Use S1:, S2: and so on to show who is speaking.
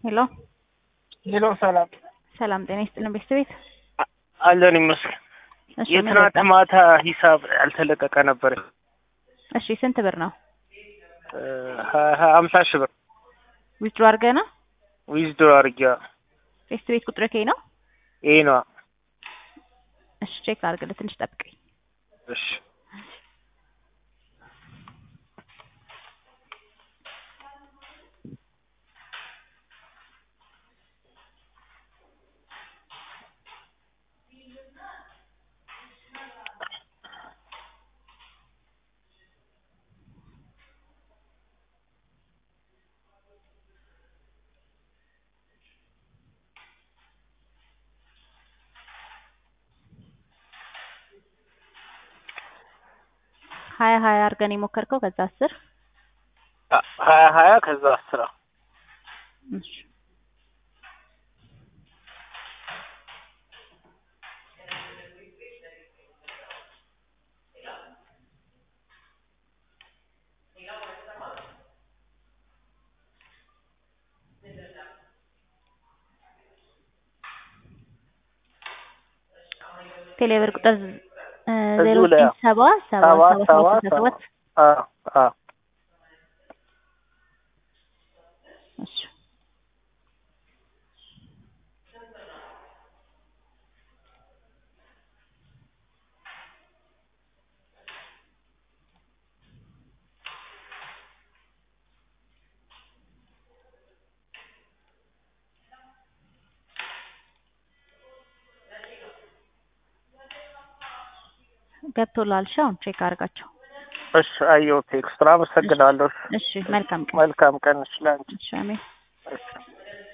S1: ሄሎ
S2: ሄሎ ሰላም
S1: ሰላም ጤና ይስጥልን ቤተሰቤት
S2: አለን ይመስል የትናንት ማታ ሂሳብ ያልተለቀቀ ነበር።
S1: እሺ ስንት ብር ነው?
S2: 50 ሺህ ብር
S1: ዊዝድሮ አድርገህ ነው?
S2: ዊዝድሮ አድርጌው።
S1: ቤተሰቤት ቁጥር ከይ ነው?
S2: ይሄ ነው።
S1: እሺ ቼክ አድርግልህ፣ ትንሽ ጠብቀኝ።
S2: እሺ
S1: ሀያ አድርገን የሞከርከው ከዛ 10
S2: 20 ከዛ 10
S1: እሺ ቴሌብር ቁጥር 077777 እሺ ገብቶላል። ሻውን ቼክ አድርጋቸው።
S2: እሺ አየሁ ቴክስት። አመሰግናለሁ።
S1: እሺ መልካም ቀን።
S2: መልካም ቀን። እሺ ላንቺ።
S1: እሺ አሜን።